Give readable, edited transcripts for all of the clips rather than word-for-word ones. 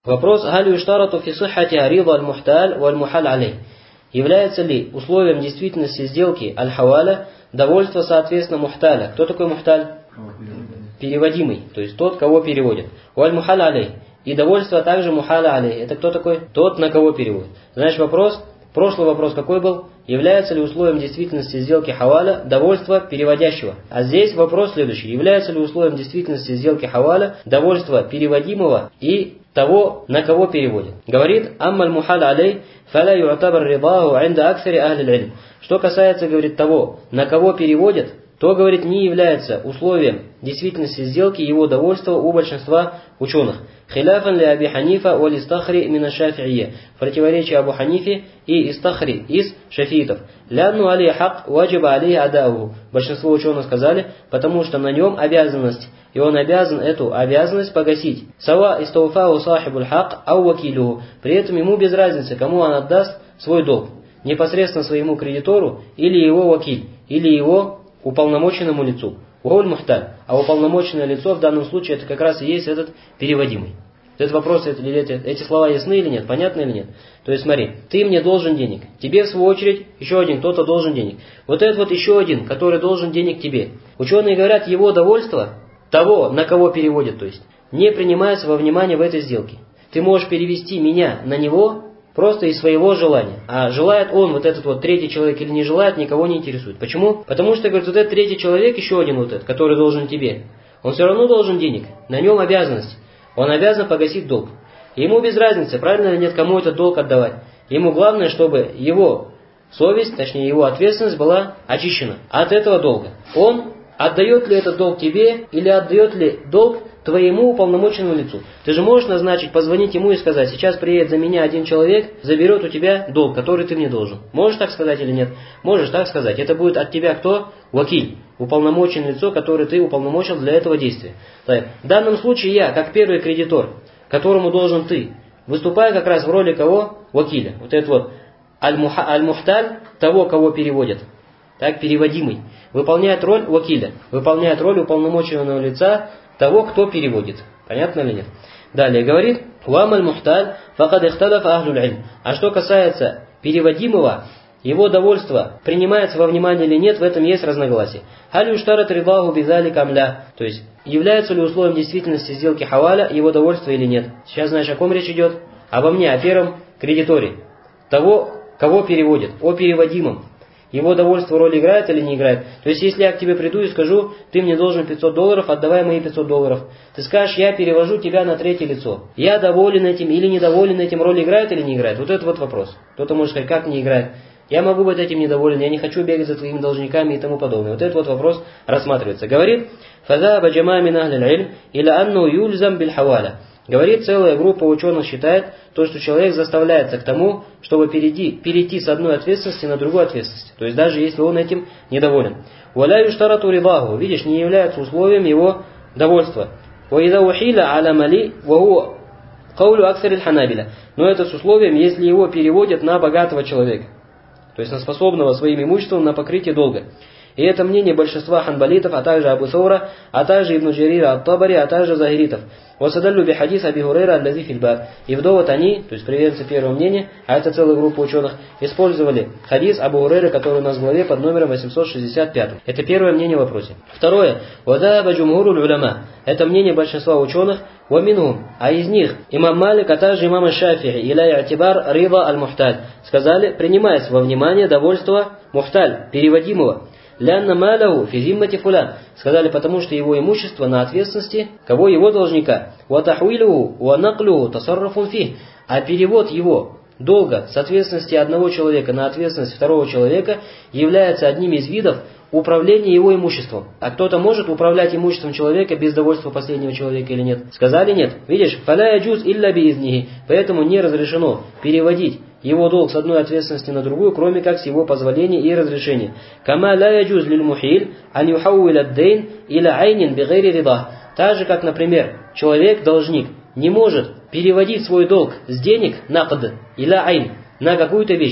Вопрос: «Галь юштарату фи сиххати арида аль-мухталь валь-мухаль алей». Является ли условием действительности сделки аль-хаваля довольство, соответственно, мухталя? Кто такой мухталь? Переводимый, то есть тот, кого переводят. Валь-мухаль алей. И довольство также мухаля алей. Это кто такой? Тот, на кого переводят. Значит, прошлый вопрос какой был? Является ли условием действительности сделки хаваля довольство переводящего? А здесь вопрос следующий. Является ли условием действительности сделки хаваля довольство переводимого и того, на кого переводят? Говорит: «Аммаль мухаль алей, фаля ю'табар ридаху инда аксари ахли аль-илм». Что касается, говорит, того, на кого переводят, то, говорит, не является условием действительности сделки его довольства у большинства ученых. Хиляфан ли Аби Ханифа валь истахри мина шафи'ия. Противоречие Абу Ханифе и истахри из шафиитов. Лянну али хак ваджиба али адауху. Большинство ученых сказали, потому что на нем обязанность, и он обязан эту обязанность погасить. Сава истауфау сахибуль хак ау вакилюху. При этом ему без разницы, кому он отдаст свой долг. Непосредственно своему кредитору или его вакиль, или его уполномоченному лицу. Уголь мухталь. А уполномоченное лицо в данном случае это как раз и есть этот переводимый. Этот вопрос, эти слова ясны или нет, понятны или нет? То есть смотри, ты мне должен денег, тебе в свою очередь еще один кто-то должен денег. Вот этот вот еще один, который должен денег тебе. Ученые говорят, его довольство, того, на кого переводят, то есть, не принимается во внимание в этой сделке. Ты можешь перевести меня на него просто из своего желания. А желает он, вот этот вот третий человек или не желает, никого не интересует. Почему? Потому что, говорит, вот этот третий человек, еще один вот этот, который должен тебе, он все равно должен денег, на нем обязанность. Он обязан погасить долг. Ему без разницы, правильно или нет, кому этот долг отдавать. Ему главное, чтобы его совесть, точнее его ответственность была очищена от этого долга. Он отдает ли этот долг тебе или отдает ли долг твоему уполномоченному лицу. Ты же можешь назначить, позвонить ему и сказать: сейчас приедет за меня один человек, заберет у тебя долг, который ты мне должен. Можешь так сказать или нет? Можешь так сказать. Это будет от тебя кто? Вакиль. Уполномоченное лицо, которое ты уполномочил для этого действия. Так, в данном случае я, как первый кредитор, которому должен ты, выступаю как раз в роли кого? Вакиля. Вот это вот аль-мухталь, того, кого переводят. Так, переводимый. Выполняет роль вакиля. Выполняет роль уполномоченного лица того, кто переводит. Понятно или нет? Далее говорит: «Вамаль мухталь факад ихталафа ахлюль илм». А что касается переводимого, его довольство принимается во внимание или нет, в этом есть разногласие. Халь юштарат ридаху бизали камля. То есть, является ли условием действительности сделки хаваля его довольство или нет. Сейчас знаешь, о ком речь идет? Обо мне, о первом кредиторе. Того, кого переводят, о переводимом. Его довольство роль играет или не играет? То есть, если я к тебе приду и скажу: ты мне должен $500, отдавай мои $500. Ты скажешь: я перевожу тебя на третье лицо. Я доволен этим или недоволен этим, роль играет или не играет? Вот это вот вопрос. Кто-то может сказать: как не играет? Я могу быть этим недоволен, я не хочу бегать за твоими должниками и тому подобное. Вот этот вот вопрос рассматривается. Говорит: «Фазаба джама мин ахлил илм иля анну юльзам биль хаваля». Говорит, целая группа ученых считает, то, что человек заставляется к тому, чтобы перейти с одной ответственности на другую ответственность. То есть даже если он этим недоволен. «Валя юштарату ридаху». Видишь, не является условием его довольства. «Ваида ухиля аля мали ваху каулю аксариль ханабиля». Но это с условием, если его переводят на богатого человека. То есть на способного своим имуществом на покрытие долга. И это мнение большинства ханбалитов, а также Абу Саура, а также Ибн Джарира ат-Табари, а также захиритов. «Васадаллю би хадис Аби Хурейра аллази фил баб». И в довод они, то есть приверженцы первого мнения, а это целая группа ученых, использовали хадис Абу Хурейра, который у нас в главе под номером 865. Это первое мнение в вопросе. Второе. «Вадаба джумхуруль уляма». Это мнение большинства ученых. «Ваминхум». А из них имам Малик, а также имам Шафи'и, иля и'тибар рида аль-мухталь. Сказали, принимается во внимание довольство мухталь, переводимого. «Лянна маляху фи зиммати фулян». Сказали, потому что его имущество на ответственности кого? Его должника. «Ва тахуилуху ва наклюху тасаррафун фих». А перевод его долга с ответственности одного человека на ответственность второго человека является одним из видов управления его имуществом. А кто-то может управлять имуществом человека без довольства последнего человека или нет? Сказали нет. Видишь, «Фаля яджуз илля биизнихи». Поэтому не разрешено переводить его долг с одной ответственности на другую, кроме как с его позволения и разрешения. «Кама ла яджуз лиль мухиль ан юхауил ад-дейн иля айнин бигайри ридах». Так же, как, например, человек-должник не может переводить свой долг с денег на кад, иля айн, на какую-то вещь,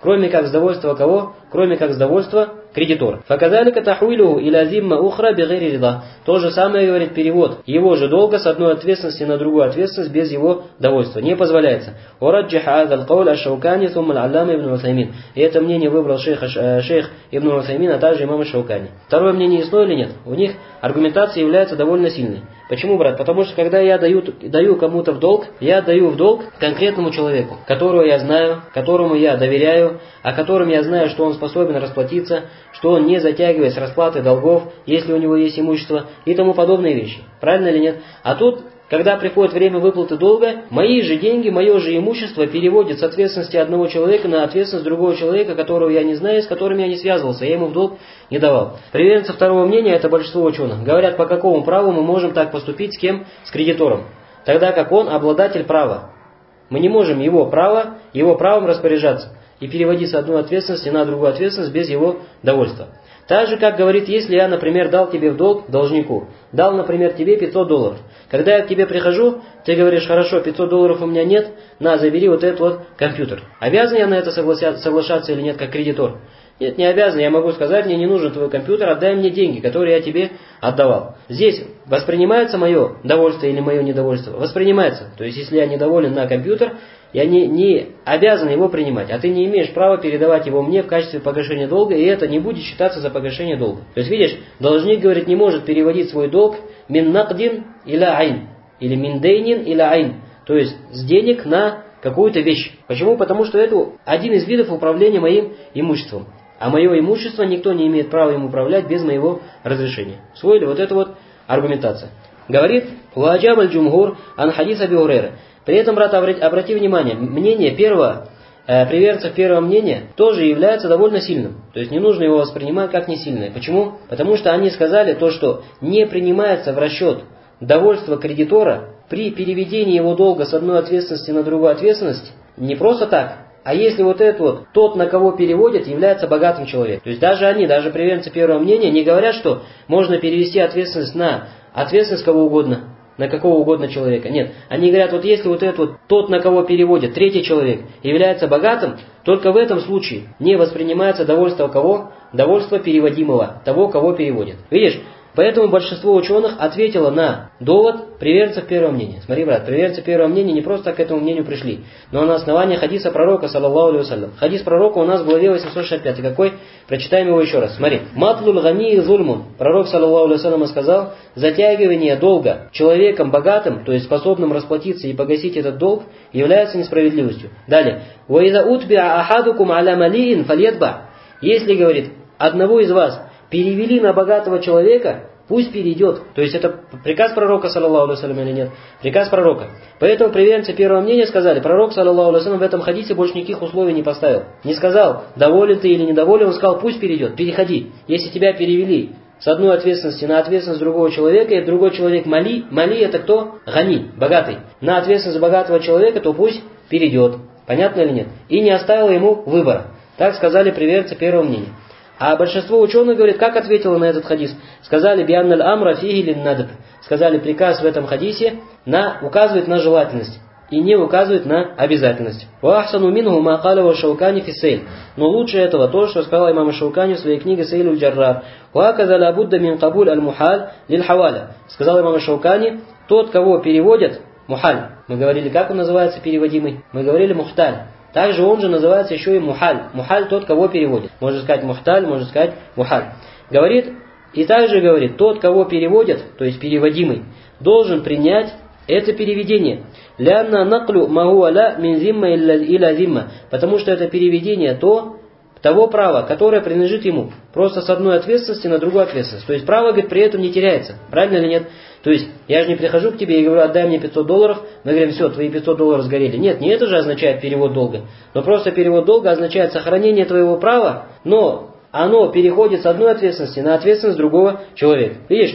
кроме как с довольства кого? Кроме как с довольства кредитора. Факазалика тахуилуху иля зимма ухра бигайри рида. То же самое, говорит, перевод его же долга с одной ответственности на другую ответственность без его довольства. Не позволяется. Ураджиха адал кауль аш-Шаукани сумма аль-Аллама ибн Усаймин. И это мнение выбрал шейх ибн Усаймин, а также имам Шаукани. Второе мнение ясно или нет? У них аргументация является довольно сильной. Почему, брат? Потому что когда я даю кому-то в долг, я даю в долг конкретному человеку, которого я знаю, которому я доверяю, о котором я знаю, что он способен расплатиться, что он не затягивает с расплаты долгов, если у него есть имущество и тому подобные вещи. Правильно или нет? А тут, когда приходит время выплаты долга, мои же деньги, мое же имущество переводит с ответственности одного человека на ответственность другого человека, которого я не знаю, с которым я не связывался, я ему в долг не давал. Приверженцы второго мнения, это большинство ученых, говорят, по какому праву мы можем так поступить с кем? С кредитором. Тогда как он обладатель права. Мы не можем его правом распоряжаться и переводить с одной ответственности на другую ответственность без его довольства. Так же, как говорит, если я, например, дал тебе в долг должнику, дал, например, тебе $500. Когда я к тебе прихожу, ты говоришь, хорошо, $500 у меня нет, на, забери вот этот вот компьютер. Обязан я на это соглашаться или нет, как кредитор? Нет, не обязан. Я могу сказать, мне не нужен твой компьютер, отдай мне деньги, которые я тебе отдавал. Здесь воспринимается мое довольство или мое недовольство? Воспринимается. То есть, если я недоволен на компьютер, я не обязан его принимать, а ты не имеешь права передавать его мне в качестве погашения долга, и это не будет считаться за погашение долга. То есть, видишь, должник, говорит, не может переводить свой долг мин нақдин иля айн, или мин дейнин иля айн, то есть с денег на какую-то вещь. Почему? Потому что это один из видов управления моим имуществом. А мое имущество никто не имеет права им управлять без моего разрешения. Усвоили? Вот это вот аргументация. Говорит, «Ваджаб аль-джумгур ан хадис Аби Хурайра». При этом, брат, обрати внимание, мнение приверженцев первого мнения тоже является довольно сильным. То есть не нужно его воспринимать как не сильное. Почему? Потому что они сказали то, что не принимается в расчет довольство кредитора при переведении его долга с одной ответственности на другую ответственность не просто так, а если вот этот вот, тот, на кого переводят, является богатым человеком. То есть даже приверженцы первого мнения не говорят, что можно перевести ответственность на ответственность кого угодно, на какого угодно человека. Нет, они говорят, вот если вот этот вот, тот, на кого переводят, третий человек, является богатым, только в этом случае не воспринимается довольство кого? Довольство переводимого, того, кого переводят. Видишь? Поэтому большинство ученых ответило на довод приверженцев первого мнения. Смотри, брат, приверженцы первого мнения не просто так к этому мнению пришли, но на основании хадиса пророка, саллаллаху алейхи вассалям. Хадис пророка у нас в главе 865. И какой? Прочитаем его еще раз. Смотри. Матлул гани зульмун. Пророк, саллаллаху алейхи вассалям, сказал, затягивание долга человеком богатым, то есть способным расплатиться и погасить этот долг, является несправедливостью. Далее. Ваида утбиа ахадукум аля малиин фальядба. Если, говорит, одного из вас перевели на богатого человека, пусть перейдет. То есть это приказ пророка, саллаллаху алейхи вассалям, или нет? Приказ пророка. Поэтому приверженцы первого мнения сказали, пророк, саллаллаху алейхи вассалям, в этом хадисе больше никаких условий не поставил. Не сказал, доволен ты или недоволен, он сказал, пусть перейдет, переходи. Если тебя перевели с одной ответственности на ответственность другого человека, и другой человек мали это кто? Гани, богатый. На ответственность богатого человека, то пусть перейдет. Понятно или нет? И не оставил ему выбора. Так сказали приверженцы первого мнения. А большинство ученых, говорит, как ответило на этот хадис? Сказали, бианналь амра фиги лин надб. Сказали, приказ в этом хадисе указывает на желательность и не указывает на обязательность. Вахсану минху ма каля Шаукани фи сейль. Но лучше этого то, что сказал имам Шаукани в своей книге Сейль аль-Джаррар. Ваказа ла будда мин кабуль аль-мухаль лиль хаваля. Сказал имам Шаукани, тот, кого переводят, мухаль. Мы говорили, как он называется переводимый? Мы говорили мухталь. Также он же называется еще и мухаль. Мухаль тот, кого переводит. Можно сказать мухталь, можно сказать мухаль. Говорит, и также говорит, тот, кого переводят, то есть переводимый, должен принять это переведение. Лянна наклю магуаля мин зимма иля зимма. Потому что это переведение того права, которое принадлежит ему. Просто с одной ответственности на другую ответственность. То есть право, говорит, при этом не теряется. Правильно или нет? То есть я же не прихожу к тебе и говорю, отдай мне $500, мы говорим, все, твои $500 сгорели. Нет, не это же означает перевод долга. Но просто перевод долга означает сохранение твоего права, но оно переходит с одной ответственности на ответственность другого человека. Видишь,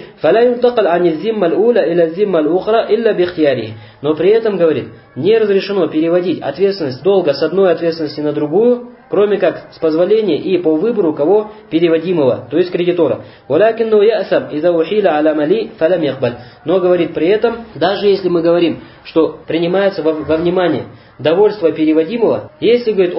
но при этом, говорит, не разрешено переводить ответственность долга с одной ответственности на другую, кроме как с позволения и по выбору кого переводимого, то есть кредитора. Но, говорит, при этом, даже если мы говорим, что принимается во внимание довольство переводимого, если, говорит, он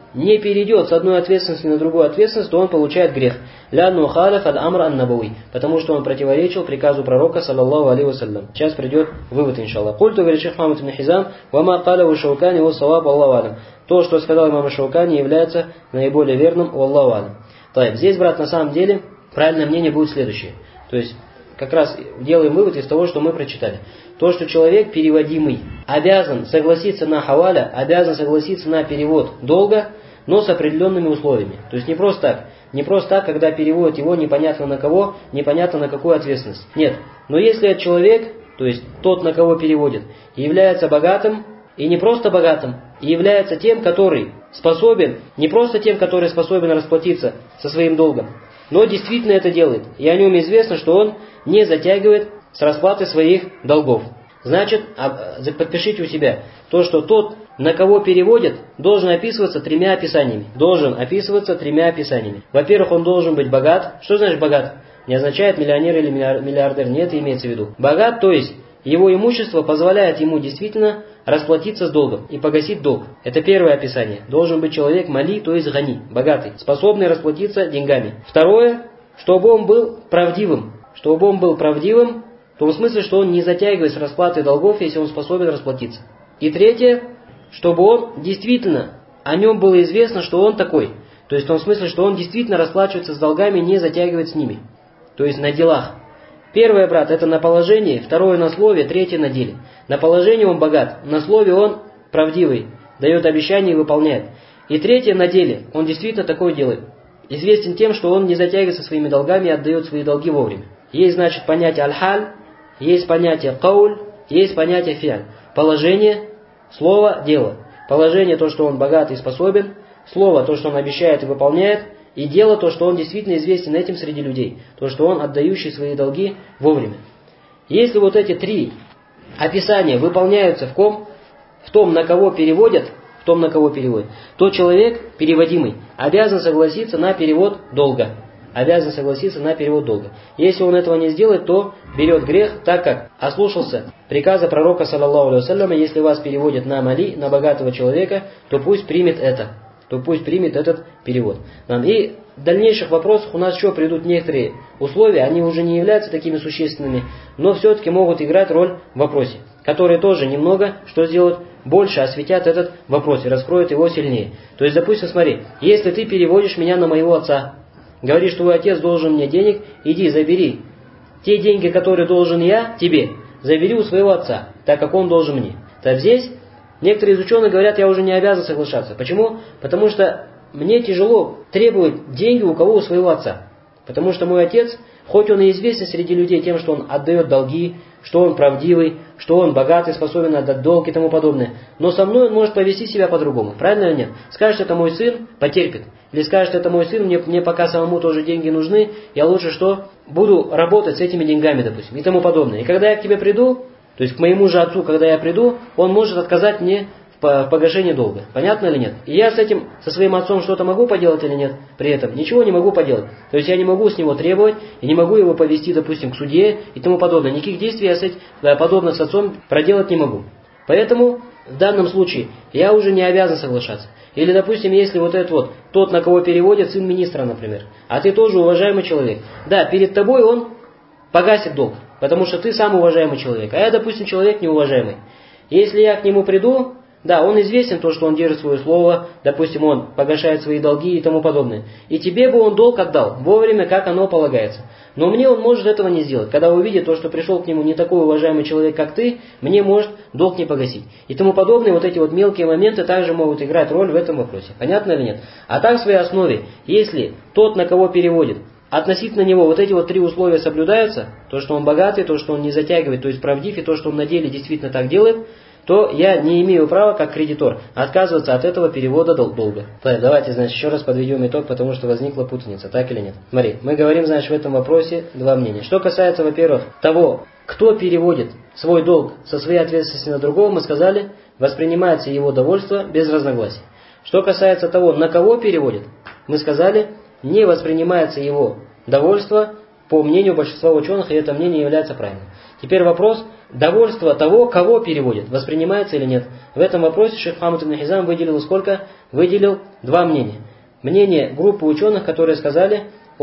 не перейдет с одной ответственности на другую ответственность, то он получает грех. Лянну халяф аль-амр ан-набауи. Потому что он противоречил приказу пророка, саллаллаху алейхи вассалям. Сейчас придет вывод, иншаллах. Культу, говорит шейх Мухаммад ибн Хизам, вама каля Шаукани ва саваб Аллаху алям. То, что сказал имам Шаукани, является наиболее верным, Аллаху алям. Так, здесь, брат, на самом деле, правильное мнение будет следующее. То есть, как раз делаем вывод из того, что мы прочитали. То, что человек, переводимый, обязан согласиться на хаваля, обязан согласиться на перевод долга, но с определенными условиями. То есть не просто так. Не просто так, когда переводят его непонятно на кого, непонятно на какую ответственность. Нет. Но если этот человек, то есть тот, на кого переводит, является богатым, и не просто богатым, и является тем, который способен, не просто тем, который способен расплатиться со своим долгом, но действительно это делает. И о нем известно, что он не затягивает с расплаты своих долгов. Значит, подпишите у себя то, что тот, на кого переводят, должен описываться тремя описаниями. Должен описываться тремя описаниями. Во-первых, он должен быть богат. Что значит богат? Не означает миллионер или миллиардер. Нет, это имеется в виду. Богат, то есть его имущество позволяет ему действительно расплатиться с долгом и погасить долг. Это первое описание. Должен быть человек мали, то есть гани, богатый, способный расплатиться деньгами. Второе, чтобы он был правдивым. Чтобы он был правдивым, в том смысле, что он не затягивает с расплатой долгов, если он способен расплатиться. И третье, чтобы он действительно, о нем было известно, что он такой. То есть в том смысле, что он действительно расплачивается с долгами, не затягивает с ними. То есть на делах. Первое, брат, это на положении, второе на слове, третье на деле. На положении он богат, на слове он правдивый, дает обещания и выполняет. И третье на деле, он действительно такое делает. Известен тем, что он не затягивается своими долгами и отдает свои долги вовремя. Есть, значит, понятие аль-халь, есть понятие кауль, есть понятие фиаль. Положение, слово, дело. Положение то, что он богат и способен. Слово то, что он обещает и выполняет. И дело то, что он действительно известен этим среди людей. То, что он отдающий свои долги вовремя. Если вот эти три описания выполняются в ком? В том, на кого переводят, то человек, переводимый, обязан согласиться на перевод долга. Обязан согласиться на перевод долга. Если он этого не сделает, то берет грех, так как ослушался приказа пророка, саллаллаху алейхи вассаляма, если вас переводят на мали, на богатого человека, то пусть примет это. То пусть примет этот перевод. И в дальнейших вопросах у нас еще придут некоторые условия, они уже не являются такими существенными, но все-таки могут играть роль в вопросе, которые тоже немного, что сделают, больше осветят этот вопрос и раскроют его сильнее. То есть, допустим, смотри, если ты переводишь меня на моего отца, говоришь, твой отец должен мне денег, иди забери те деньги, которые должен я тебе, забери у своего отца, так как он должен мне. Так здесь некоторые из ученых говорят, я уже не обязан соглашаться. Почему? Потому что мне тяжело требовать деньги у кого? У своего отца. Потому что мой отец, хоть он и известен среди людей тем, что он отдает долги, что он правдивый, что он богатый, способен отдать долг и тому подобное, но со мной он может повести себя по-другому. Правильно или нет? Скажет, это мой сын, потерпит. Или скажет, это мой сын, мне пока самому тоже деньги нужны, я лучше что? Буду работать с этими деньгами, допустим, и тому подобное. И когда я к тебе приду, то есть к моему же отцу, когда я приду, он может отказать мне в погашении долга. Понятно или нет? И я с этим, со своим отцом что-то могу поделать или нет? При этом ничего не могу поделать. То есть я не могу с него требовать, и не могу его повести, допустим, к суде и тому подобное. Никаких действий я с этим, подобно с отцом проделать не могу. Поэтому в данном случае я уже не обязан соглашаться. Или, допустим, если вот этот вот, тот, на кого переводят, сын министра, например, а ты тоже уважаемый человек. Да, перед тобой он погасит долг, потому что ты сам уважаемый человек, а я, допустим, человек неуважаемый. Если я к нему приду, да, он известен, то, что он держит свое слово, допустим, он погашает свои долги и тому подобное. И тебе бы он долг отдал, вовремя, как оно полагается. Но мне он может этого не сделать. Когда увидит то, что пришел к нему не такой уважаемый человек, как ты, мне может долг не погасить. И тому подобное, вот эти вот мелкие моменты также могут играть роль в этом вопросе. Понятно или нет? А так в своей основе, если тот, на кого переводит, относительно него вот эти вот три условия соблюдаются, то, что он богатый, то, что он не затягивает, то есть правдив, и то, что он на деле действительно так делает, то я не имею права, как кредитор, отказываться от этого перевода долга. Давайте, значит, еще раз подведем итог, потому что возникла путаница, так или нет? Смотри, мы говорим, значит, в этом вопросе два мнения. Что касается, во-первых, того, кто переводит свой долг со своей ответственности на другого, мы сказали, воспринимается его довольство без разногласий. Что касается того, на кого переводит, мы сказали, не воспринимается его довольство по мнению большинства ученых, и это мнение является правильным. Теперь вопрос, довольство того, кого переводит, воспринимается или нет. В этом вопросе шейх Мухаммад ибн Хизам выделил сколько? Выделил два мнения. Мнение группы ученых, которые сказали,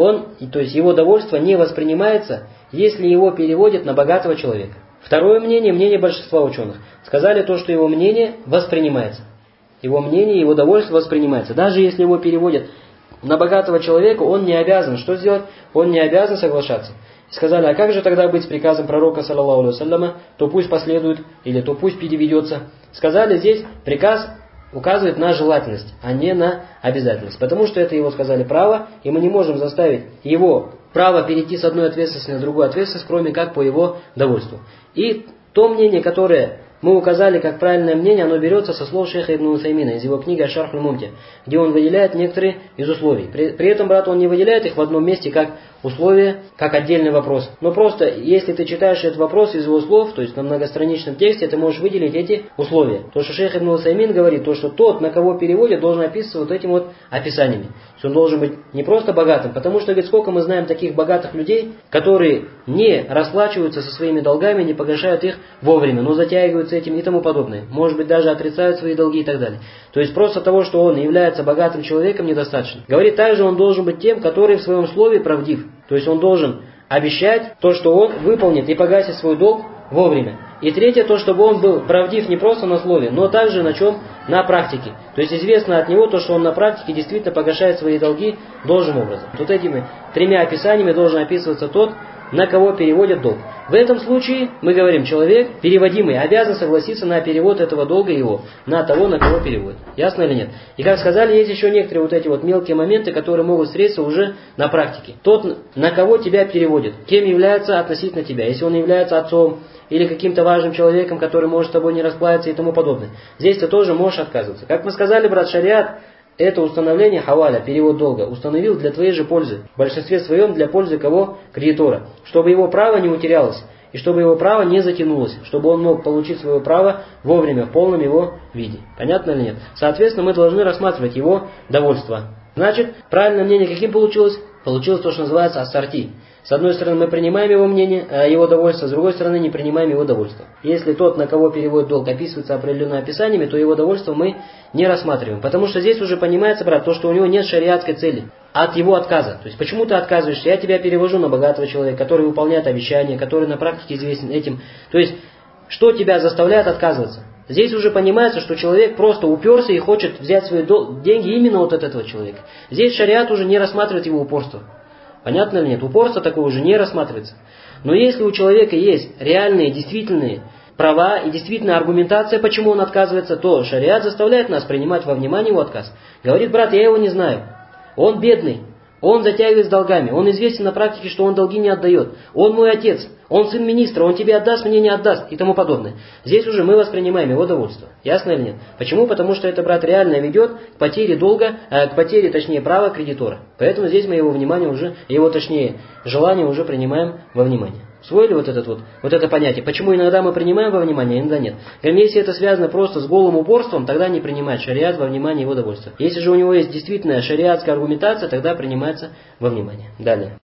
то есть его довольство не воспринимается, если его переводят на богатого человека. Второе мнение, мнение большинства ученых. Сказали то, что его мнение воспринимается. Его мнение, его довольство воспринимается. Даже если его переводят на богатого человека, он не обязан что сделать? Он не обязан соглашаться. И сказали, а как же тогда быть с приказом пророка, саллаллаху алейхи вассаляма, то пусть последует, или то пусть переведется. Сказали, здесь приказ указывает на желательность, а не на обязательность. Потому что это его, сказали, право, и мы не можем заставить его право перейти с одной ответственности на другую ответственность, кроме как по его довольству. И то мнение, которое мы указали как правильное мнение, оно берется со слов шейха Ибн Усаймина из его книги «Аш-Шарх аль-Мумти», где он выделяет некоторые из условий. При этом, брат, он не выделяет их в одном месте как условия, как отдельный вопрос. Но просто, если ты читаешь этот вопрос из его слов, то есть на многостраничном тексте, ты можешь выделить эти условия. То, что шейх Ибн Усаймин говорит, то, что тот, на кого переводят, должен описываться вот этим вот описаниями. То есть он должен быть не просто богатым, потому что, ведь сколько мы знаем таких богатых людей, которые не расплачиваются со своими долгами, не погашают их вовремя, но затягиваются этим и тому подобное. Может быть, даже отрицают свои долги и так далее. То есть просто того, что он является богатым человеком, недостаточно. Говорит, также он должен быть тем, который в своем слове правдив. То есть он должен обещать то, что он выполнит и погасит свой долг вовремя. И третье, то, чтобы он был правдив не просто на слове, но также на чем? На практике. То есть известно от него то, что он на практике действительно погашает свои долги должным образом. Вот этими тремя описаниями должен описываться тот, на кого переводят долг. В этом случае, мы говорим, человек, переводимый, обязан согласиться на перевод этого долга его, на того, на кого переводят. Ясно или нет? И как сказали, есть еще некоторые вот эти вот мелкие моменты, которые могут встретиться уже на практике. Тот, на кого тебя переводят, кем является относительно тебя. Если он является отцом или каким-то важным человеком, который может с тобой не расплавиться и тому подобное. Здесь ты тоже можешь отказываться. Как мы сказали, брат, шариат, это установление хаваля, перевод долга, установил для твоей же пользы. В большинстве своем для пользы кого? Кредитора. Чтобы его право не утерялось. И чтобы его право не затянулось. Чтобы он мог получить свое право вовремя, в полном его виде. Понятно или нет? Соответственно, мы должны рассматривать его довольство. Значит, правильное мнение каким получилось? Получилось то, что называется ассорти. С одной стороны, мы принимаем его мнение, его довольство, с другой стороны, не принимаем его довольство. Если тот, на кого переводит долг, описывается определенными описаниями, то его довольство мы не рассматриваем. Потому что здесь уже понимается, брат, то, что у него нет шариатской цели от его отказа. То есть, почему ты отказываешься? Я тебя перевожу на богатого человека, который выполняет обещания, который на практике известен этим. То есть, что тебя заставляет отказываться? Здесь уже понимается, что человек просто уперся и хочет взять свои деньги именно вот от этого человека. Здесь шариат уже не рассматривает его упорство. Понятно или нет? Упорство такое уже не рассматривается. Но если у человека есть реальные, действительные права и действительно аргументация, почему он отказывается, то шариат заставляет нас принимать во внимание его отказ. Говорит, брат, я его не знаю. Он бедный. Он затягивает с долгами. Он известен на практике, что он долги не отдает. Он мой отец. Он сын министра. Он тебе отдаст, мне не отдаст. И тому подобное. Здесь уже мы воспринимаем его довольство. Ясно или нет? Почему? Потому что это, брат, реально ведет к потере долга, к потере, точнее, права кредитора. Поэтому здесь мы его внимание уже, его, точнее, желание уже принимаем во внимание. Усвоили вот это понятие? Почему иногда мы принимаем во внимание, а иногда нет? Если это связано просто с голым упорством, тогда не принимает шариат во внимание его довольства. Если же у него есть действительно шариатская аргументация, тогда принимается во внимание. Далее.